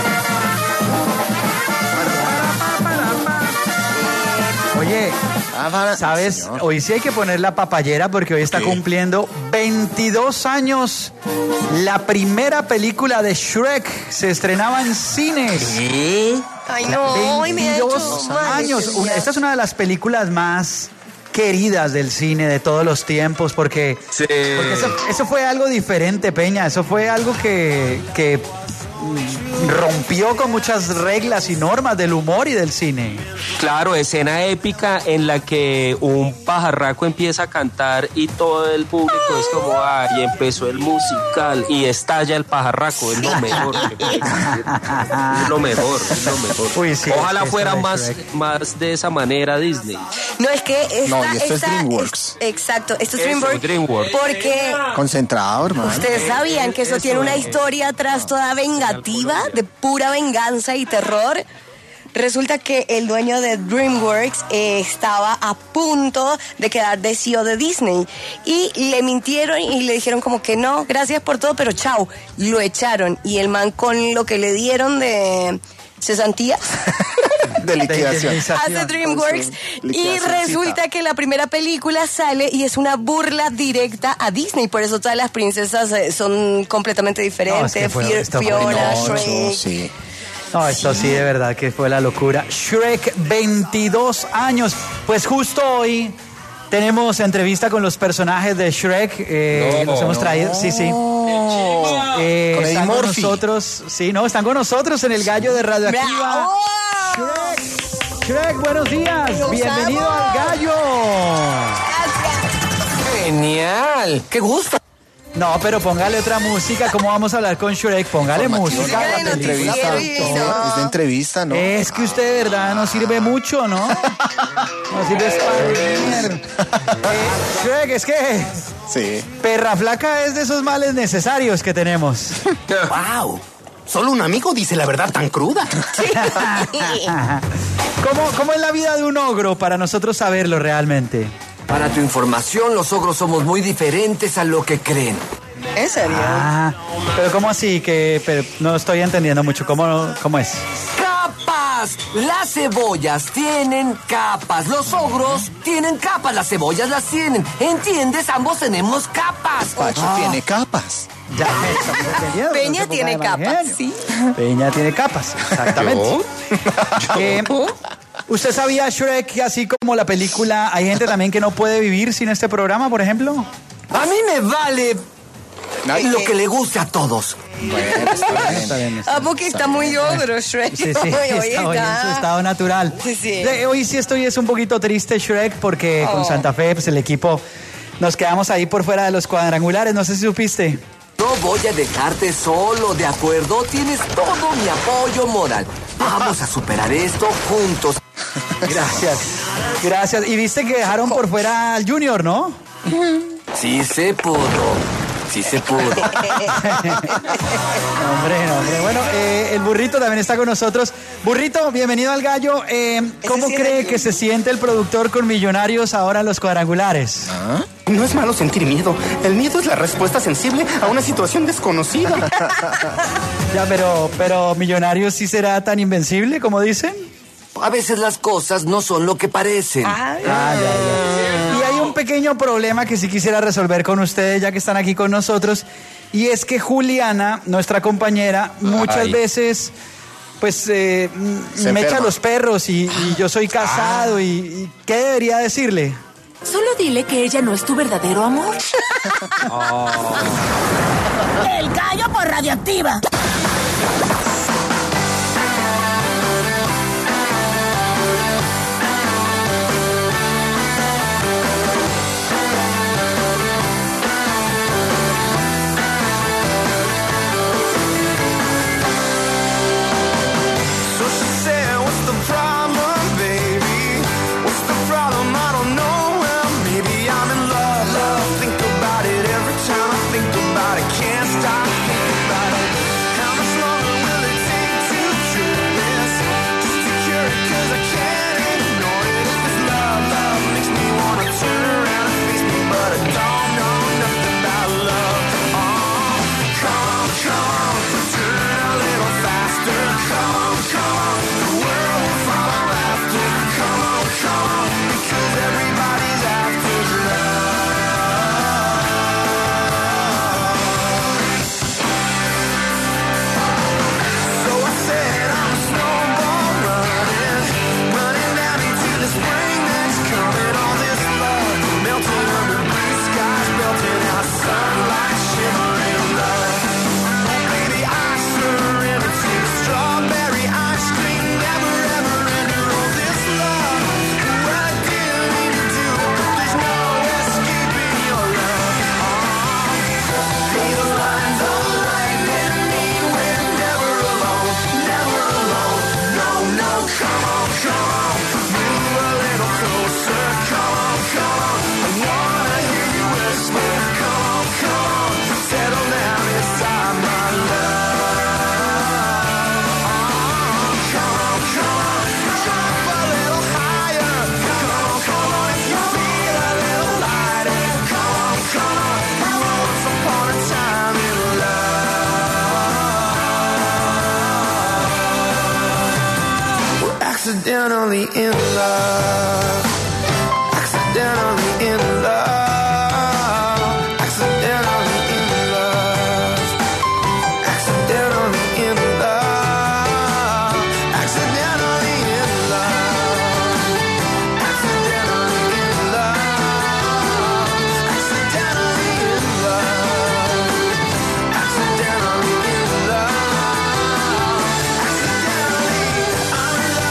Oye, ¿sabes? Hoy sí hay que poner la papayera porque hoy está cumpliendo 22 años. La primera película de Shrek se estrenaba en cines. ¿Qué? Ay, no, 22 años. Esta es una de las películas más queridas del cine de todos los tiempos porque eso fue algo diferente, Peña. Eso fue algo que rompió con muchas reglas y normas del humor y del cine. Claro, escena épica en la que un pajarraco empieza a cantar y todo el público es como, y empezó el musical y estalla el pajarraco, es lo mejor. Es lo mejor. Uy, sí, ojalá fuera más de esa manera Disney. No, es que esto es DreamWorks. Exacto, esto es Eso, DreamWorks. Porque Concentrado, hermano. ustedes sabían que eso tiene una historia atrás toda vengativa, de pura venganza y terror. Resulta que el dueño de DreamWorks estaba a punto de quedar de CEO de Disney y le mintieron y le dijeron como que no, gracias por todo, pero chao. Lo echaron y el man con lo que le dieron de cesantía de liquidación hace DreamWorks y resulta que la primera película sale y es una burla directa a Disney, por eso todas las princesas son completamente diferentes. Fiona, Shrek. Sí. No, esto sí de verdad que fue la locura. Shrek, 22 años. Pues justo hoy tenemos entrevista con los personajes de Shrek. Los hemos traído. Sí. Están con nosotros. Sí, no, están con nosotros en el Gallo de Radioactiva. Shrek, buenos días. Bienvenido al Gallo. Genial. Qué gusto. No, pero póngale otra música. ¿Cómo vamos a hablar con Shrek? Póngale música. Es de entrevista, ¿no? Es que usted de verdad no sirve mucho, ¿no? No sirve para Shrek, es que... Sí. Perra flaca es de esos males necesarios que tenemos. ¡Wow! Solo un amigo dice la verdad tan cruda. ¿Cómo es la vida de un ogro para nosotros saberlo realmente? Para tu información, los ogros somos muy diferentes a lo que creen. ¿En serio? Pero ¿cómo así? Pero no estoy entendiendo mucho. ¿Cómo es? ¡Capas! Las cebollas tienen capas. Los ogros tienen capas. Las cebollas las tienen. ¿Entiendes? Ambos tenemos capas. Pacho tiene capas. Ya estamos entendiendo. Peña tiene capas, sí. Peña tiene capas, exactamente. ¿Usted sabía, Shrek, que así como la película, hay gente también que no puede vivir sin este programa, por ejemplo? A mí me vale lo que le guste a todos. Bueno, está bien. Porque está muy ogro, Shrek. Sí, está hoy en su estado natural. Sí. Hoy sí es un poquito triste, Shrek, porque con Santa Fe, pues el equipo, nos quedamos ahí por fuera de los cuadrangulares. No sé si supiste. No voy a dejarte solo, ¿de acuerdo? Tienes todo mi apoyo moral. Vamos a superar esto juntos. Gracias. Y viste que dejaron por fuera al Junior, ¿no? Sí se pudo. No, hombre. Bueno, el Burrito también está con nosotros. Burrito, bienvenido al Gallo. ¿Cómo cree que se siente el productor con Millonarios ahora en los cuadrangulares? No es malo sentir miedo. El miedo es la respuesta sensible a una situación desconocida. Ya, pero Millonarios sí será tan invencible como dicen. A veces las cosas no son lo que parecen. Ya. Y hay un pequeño problema que sí quisiera resolver con ustedes, ya que están aquí con nosotros, y es que Juliana, nuestra compañera, muchas veces pues me echa los perros y yo soy casado y ¿qué debería decirle? Solo dile que ella no es tu verdadero amor. El Gallo por Radioactiva. Think about it every time I think about it. Can't stop thinking about it. Accidentally in love. Accidentally in love. Accidentally in love. Accidentally in love. Accidentally in love. Accidentally in love. Accidentally in love. Accidentally in love. Accidentally I'm in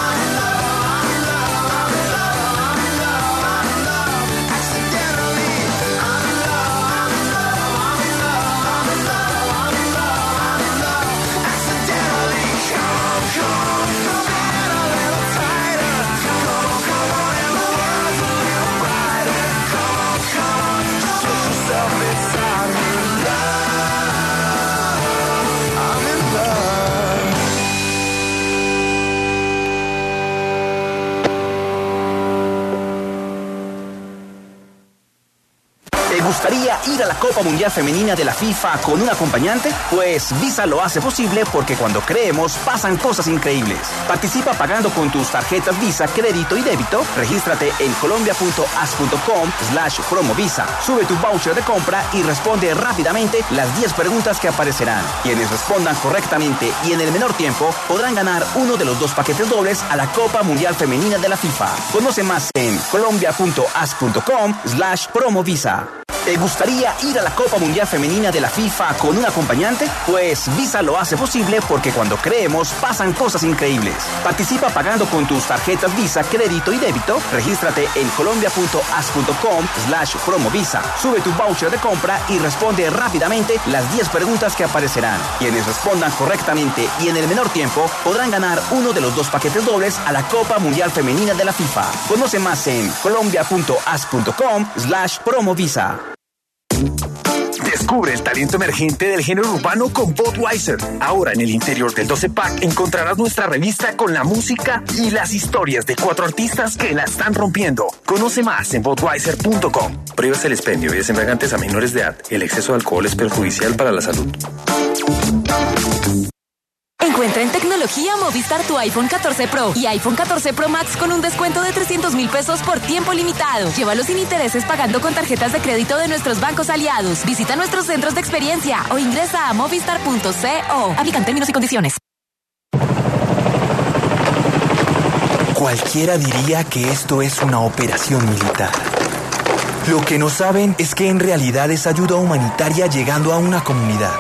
¿Te gustaría ir a la Copa Mundial Femenina de la FIFA con un acompañante? Pues Visa lo hace posible porque cuando creemos pasan cosas increíbles. Participa pagando con tus tarjetas Visa, crédito y débito. Regístrate en colombia.as.com/promovisa. Sube tu voucher de compra y responde rápidamente las 10 preguntas que aparecerán. Quienes respondan correctamente y en el menor tiempo podrán ganar uno de los 2 paquetes dobles a la Copa Mundial Femenina de la FIFA. Conoce más en colombia.as.com/promovisa. ¿Te gustaría ir a la Copa Mundial Femenina de la FIFA con un acompañante? Pues Visa lo hace posible porque cuando creemos pasan cosas increíbles. Participa pagando con tus tarjetas Visa, crédito y débito. Regístrate en colombia.as.com/promovisa. Sube tu voucher de compra y responde rápidamente las 10 preguntas que aparecerán. Quienes respondan correctamente y en el menor tiempo podrán ganar uno de los 2 paquetes dobles a la Copa Mundial Femenina de la FIFA. Conoce más en colombia.as.com/promovisa. Descubre el talento emergente del género urbano con Budweiser. Ahora en el interior del 12 Pack encontrarás nuestra revista con la música y las historias de 4 artistas que la están rompiendo. Conoce más en budweiser.com. Prohíbas el expendio de bebidas embriagantes a menores de edad. El exceso de alcohol es perjudicial para la salud. Encuentra en tecnología Movistar tu iPhone 14 Pro y iPhone 14 Pro Max con un descuento de 300,000 pesos por tiempo limitado. Llévalos sin intereses pagando con tarjetas de crédito de nuestros bancos aliados. Visita nuestros centros de experiencia o ingresa a movistar.co. Aplican términos y condiciones. Cualquiera diría que esto es una operación militar. Lo que no saben es que en realidad es ayuda humanitaria llegando a una comunidad.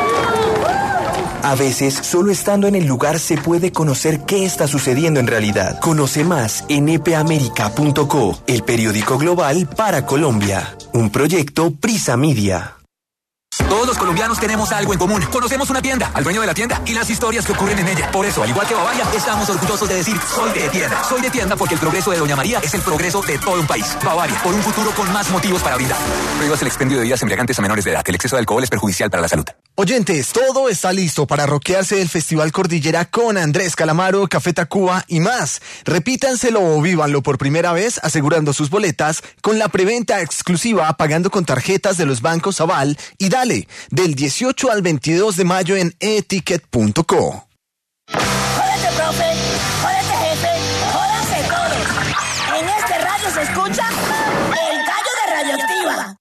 A veces, solo estando en el lugar se puede conocer qué está sucediendo en realidad. Conoce más en epeamerica.co, el periódico global para Colombia. Un proyecto Prisa Media. Todos los colombianos tenemos algo en común. Conocemos una tienda, al dueño de la tienda y las historias que ocurren en ella. Por eso, al igual que Bavaria, estamos orgullosos de decir soy de tienda. Soy de tienda porque el progreso de Doña María es el progreso de todo un país. Bavaria, por un futuro con más motivos para brindar. Prohíbas el expendio de bebidas embriagantes a menores de edad. El exceso de alcohol es perjudicial para la salud. Oyentes, todo está listo para rockearse del Festival Cordillera con Andrés Calamaro, Café Tacuba y más. Repítanselo o vívanlo por primera vez asegurando sus boletas con la preventa exclusiva pagando con tarjetas de los bancos Aval y Dale del 18 al 22 de mayo en eticket.co. Jódete, profe. Jódete, jefe. Jódanse todos. En este radio se escucha el gallo de Radioactiva.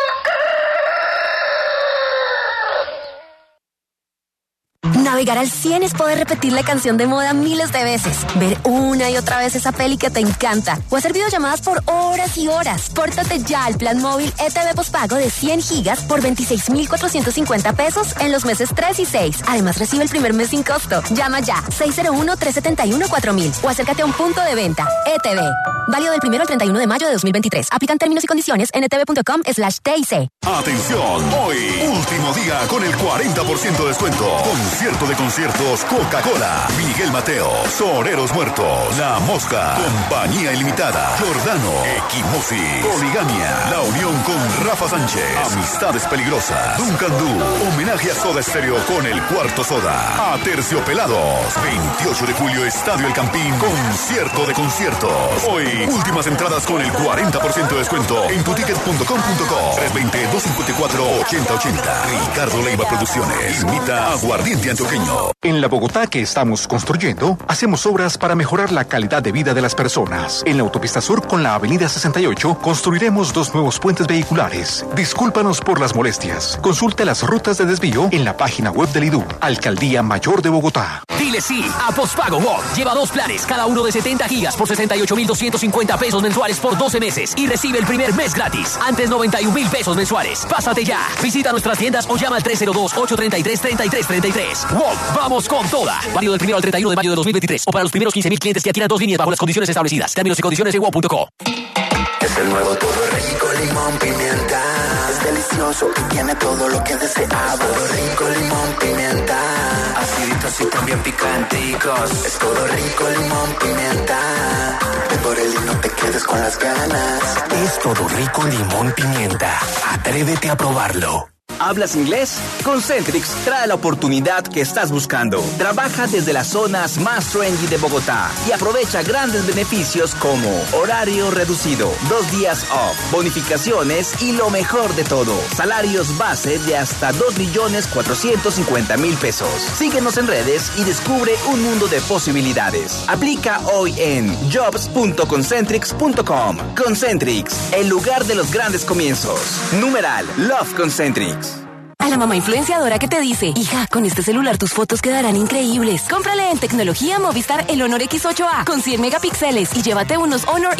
Navegar al 100 es poder repetir la canción de moda miles de veces, ver una y otra vez esa peli que te encanta o hacer videollamadas por horas y horas. Pórtate ya al plan móvil ETV postpago de 100 gigas por 26,450 pesos en los meses 3 y 6. Además recibe el primer mes sin costo. Llama ya 601-371-4000 o acércate a un punto de venta. ETV. Válido del 1 al 31 de mayo de 2023. Aplican términos y condiciones en etv.com/TIC. Atención, hoy, último día con el 40% de descuento. Concierto de conciertos Coca-Cola, Miguel Mateo, Soneros Muertos, La Mosca, Compañía Ilimitada, Giordano, Equimosis, Poligamia, La Unión con Rafa Sánchez, Amistades Peligrosas, Duncan Du, homenaje a Soda Stereo con el Cuarto Soda, Aterciopelados, 28 de julio Estadio El Campín, concierto de conciertos. Hoy, últimas entradas con el 40% de descuento en tuticket.com.co, 320-254-8080. Ricardo Leiva Producciones, invita a Aguardiente Antioqueño. cariño. En la Bogotá que estamos construyendo, hacemos obras para mejorar la calidad de vida de las personas. En la autopista sur con la avenida 68, construiremos 2 nuevos puentes vehiculares. Discúlpanos por las molestias. Consulta las rutas de desvío en la página web del IDU, Alcaldía Mayor de Bogotá. Dile sí a Postpago WOM. Lleva 2 planes, cada uno de 70 gigas por 68,250 pesos mensuales por 12 meses y recibe el primer mes gratis. Antes 91,000 pesos mensuales. Pásate ya. Visita nuestras tiendas o llama al 302-833-3333. WOM, vamos con toda. Válido del 1 al 31 de mayo de 2023 o para los primeros 15,000 clientes que adquieran 2 líneas bajo las condiciones establecidas. Términos y condiciones en WOM.co. Es el nuevo Todo Rico Limón Pimienta. Es delicioso y tiene todo lo que deseaba. Todo Rico Limón Pimienta. Aciditos y también picanticos. Es Todo Rico Limón Pimienta. Ve por él y no te quedes con las ganas. Es Todo Rico Limón Pimienta. Atrévete a probarlo. ¿Hablas inglés? Concentrix trae la oportunidad que estás buscando. Trabaja desde las zonas más trendy de Bogotá y aprovecha grandes beneficios como horario reducido, 2 días off, bonificaciones y lo mejor de todo, salarios base de hasta 2,450,000 pesos. Síguenos en redes y descubre un mundo de posibilidades. Aplica hoy en jobs.concentrix.com. Concentrix, el lugar de los grandes comienzos. Numeral Love Concentrix. A la mamá influenciadora que te dice, hija, con este celular tus fotos quedarán increíbles. Cómprale en Tecnología Movistar el Honor X8A con 100 megapíxeles y llévate unos Honor